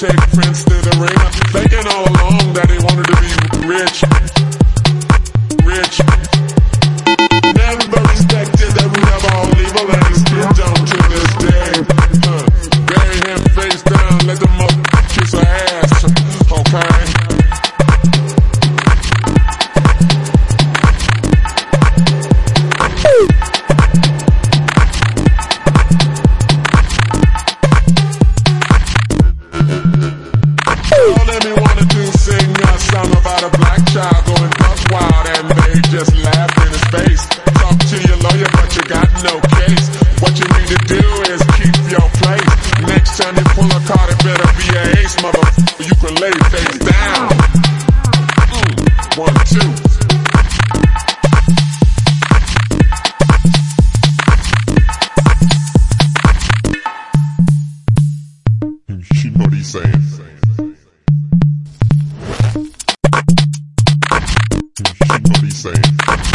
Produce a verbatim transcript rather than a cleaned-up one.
take Prince to the ring. Thinking all along that he wanted to be rich, rich. Never respected that we have all evil and it's still down to this day. Uh, bury him face down, let the mother kiss her ass, okay? About a black child going buck wild and they just laughed in his face. Talk to your lawyer but you got no case. What you need to do is keep your place. Next time you pull a card it better be a ace, motherfucker. You can lay face down. Mm, one, two. You know what he's saying. You know what he's saying.